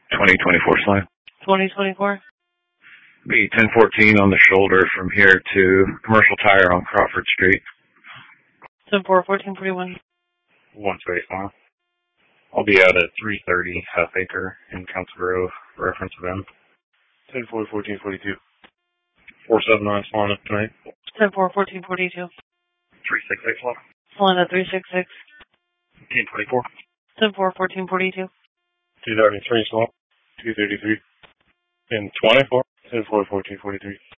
2024 Slime. 2024. Be 1014 on the shoulder from here to Commercial Tire on Crawford Street. 10-4, 1441. One space mile. I'll be out at 330 Half Acre in Council Grove, reference VIN. 10-4, 1442. 479 Solana tonight. 10-4, 1442. 368 Solana. Solana 366. 1024. 10-4, 1442. 233 Solana. 233. And 24. 10-4, 1443.